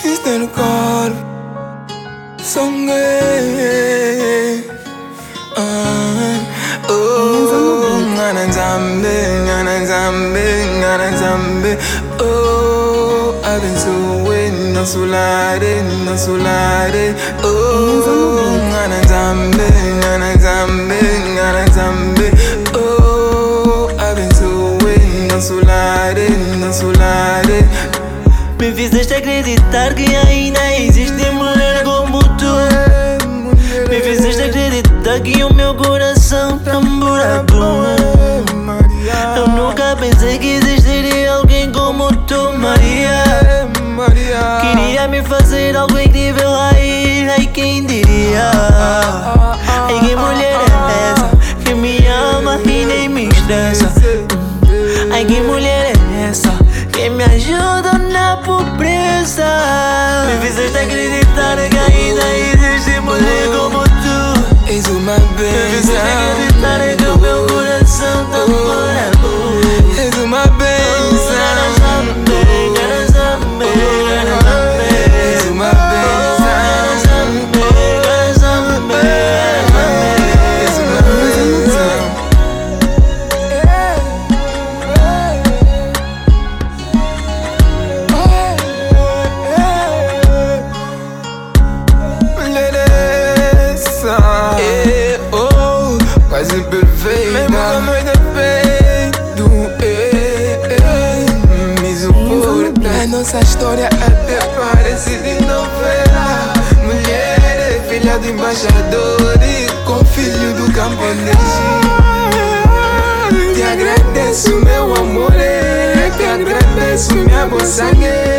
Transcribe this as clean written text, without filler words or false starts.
Existe no corpo, sangue. Ngananzambe. Oh, abençoe nosso lar. Oh, ngananzambe. Oh, abençoe nosso lar. Me fizeste acreditar que ainda existe mulher como tu. Me fizeste acreditar que o meu coração tá um buraco. Eu nunca pensei que existiria alguém como tu, Maria. Queria me fazer algo incrível, ai quem diria? Ai, que mulher é essa que me ama e nem me estressa? Ai, que mulher é essa que me ajuda na pobreza? Me fizeste acreditar que ainda existe mulher como tu. És uma Me fizeste acreditar que o meu coração tá um buraco. És uma benção. Quase perfeita, mesmo com muito defeito. A nossa história até parece de novela. Mulher, filha do embaixador com filho do camponês. Te agradeço, meu amor, te agradeço, minha boa sangue.